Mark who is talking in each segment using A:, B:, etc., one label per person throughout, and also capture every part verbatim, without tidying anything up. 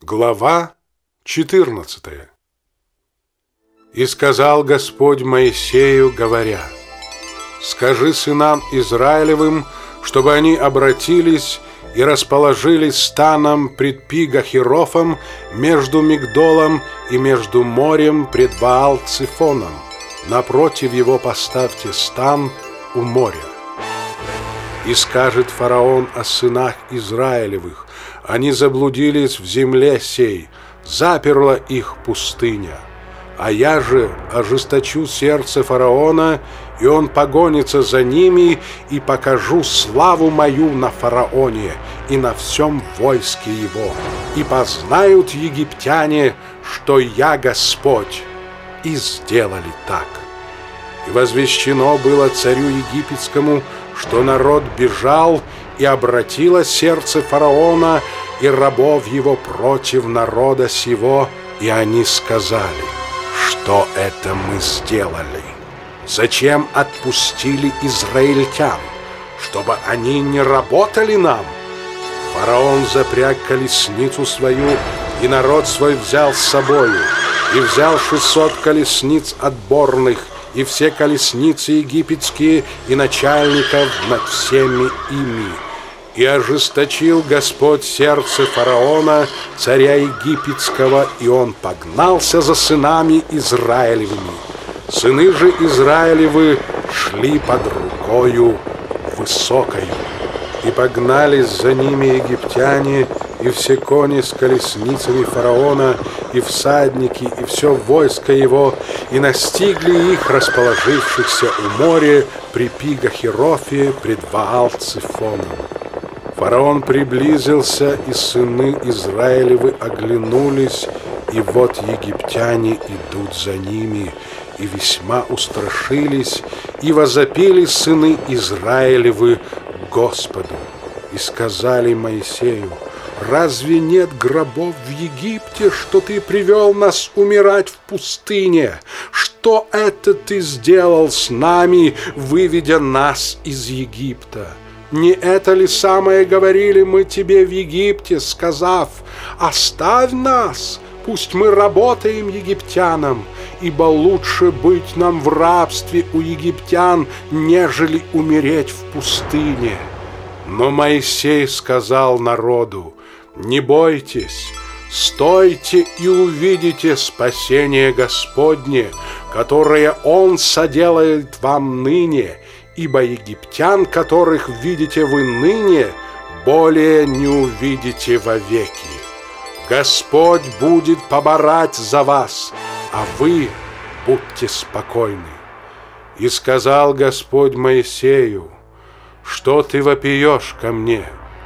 A: Глава четырнадцатая. «И сказал Господь Моисею, говоря: скажи сынам Израилевым, чтобы они обратились и расположились станом пред Пи-Гахирофом между Мигдолом и между морем пред Ваал-Цифоном. Напротив его поставьте стан у моря. И скажет фараон о сынах Израилевых: они заблудились в земле сей, заперла их пустыня. А я же ожесточу сердце фараона, и он погонится за ними, и покажу славу мою на фараоне и на всем войске его. И познают египтяне, что я Господь». И сделали так. И возвещено было царю египетскому, что народ бежал, и обратило сердце фараона и рабов его против народа сего, и они сказали: что это мы сделали? Зачем отпустили израильтян? Чтобы они не работали нам? Фараон запряг колесницу свою, и народ свой взял с собою, и взял шестьсот колесниц отборных, и все колесницы египетские, и начальников над всеми ими. И ожесточил Господь сердце фараона, царя египетского, и он погнался за сынами Израилевыми. Сыны же Израилевы шли под рукою высокою. И погнались за ними египтяне, и все кони с колесницами фараона, и всадники, и все войско его, и настигли их, расположившихся у моря при Пи-Гахирофе пред Ваал-Цифоном. Фараон приблизился, и сыны Израилевы оглянулись, и вот египтяне идут за ними, и весьма устрашились, и возопили сыны Израилевы Господу, и сказали Моисею: разве нет гробов в Египте, что ты привел нас умирать в пустыне? Что это ты сделал с нами, выведя нас из Египта? Не это ли самое говорили мы тебе в Египте, сказав: оставь нас, пусть мы работаем египтянам, ибо лучше быть нам в рабстве у египтян, нежели умереть в пустыне? Но Моисей сказал народу: не бойтесь, стойте и увидите спасение Господне, которое Он соделает вам ныне, ибо египтян, которых видите вы ныне, более не увидите вовеки. Господь будет поборать за вас, а вы будьте спокойны. И сказал Господь Моисею: что ты вопиешь ко мне?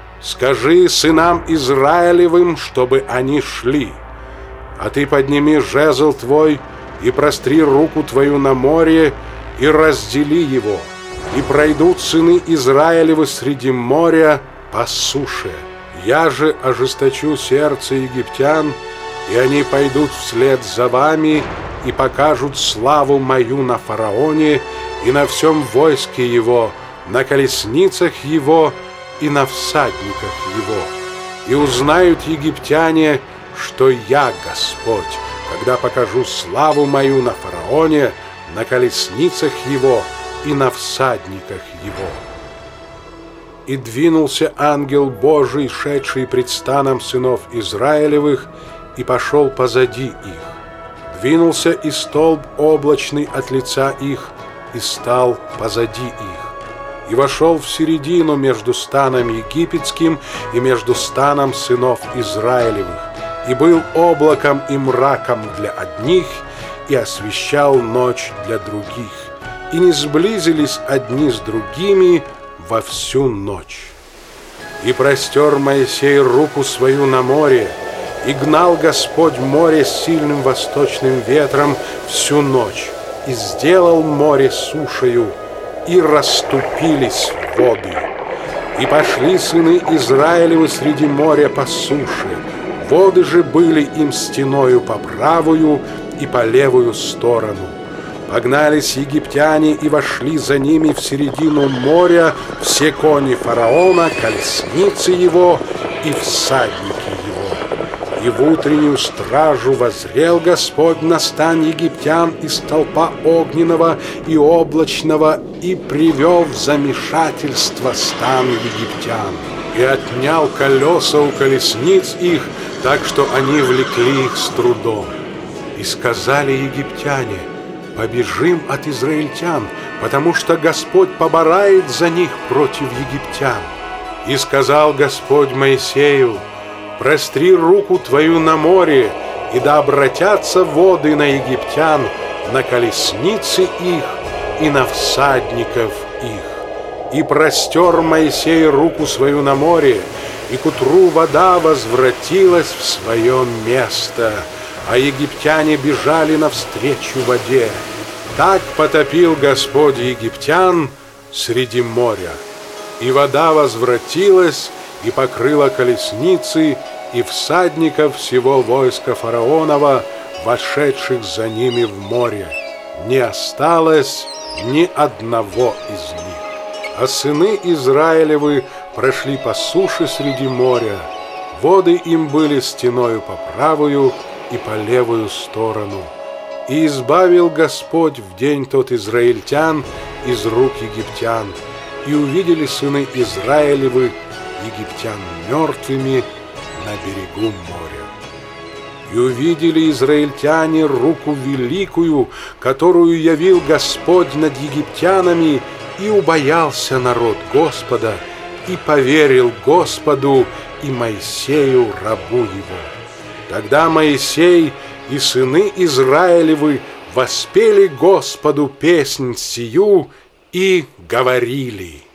A: Скажи сынам Израилевым, чтобы они шли. А ты подними жезл твой и простри руку твою на море, и раздели его, и пройдут сыны Израилевы среди моря по суше. Я же ожесточу сердце египтян, и они пойдут вслед за вами и покажут славу мою на фараоне и на всем войске его, на колесницах его и на всадниках его. И узнают египтяне, что я Господь, когда покажу славу мою на фараоне, на колесницах его и на всадниках его. И двинулся ангел Божий, шедший пред станом сынов Израилевых, и пошел позади их. Двинулся и столб облачный от лица их, и стал позади их. И вошел в середину между станом египетским и между станом сынов Израилевых, и был облаком и мраком для одних, и освещал ночь для других, и не сблизились одни с другими во всю ночь. И простер Моисей руку свою на море, и гнал Господь море с сильным восточным ветром всю ночь, и сделал море сушею, и расступились воды. И пошли сыны Израилевы среди моря по суше, воды же были им стеною по правую и по левую сторону. Погнались египтяне и вошли за ними в середину моря все кони фараона, колесницы его и всадники его. И в утреннюю стражу воззрел Господь на стан египтян из столпа огненного и облачного и привел в замешательство стан египтян. И отнял колеса у колесниц их, так что они влекли их с трудом. И сказали египтяне: побежим от израильтян, потому что Господь поборает за них против египтян. И сказал Господь Моисею: простри руку твою на море, и да обратятся воды на египтян, на колесницы их и на всадников их. И простер Моисей руку свою на море, и к утру вода возвратилась в свое место, а египтяне бежали навстречу воде. Так потопил Господь египтян среди моря. И вода возвратилась и покрыла колесницы и всадников всего войска фараонова, вошедших за ними в море. Не осталось ни одного из них. А сыны Израилевы прошли по суше среди моря. Воды им были стеною по правую и по левую сторону. И избавил Господь в день тот израильтян из рук египтян. И увидели сыны Израилевы египтян мертвыми на берегу моря. И увидели израильтяне руку великую, которую явил Господь над египтянами, и убоялся народ Господа, и поверил Господу и Моисею рабу его. Тогда Моисей и сыны Израилевы воспели Господу песнь сию и говорили: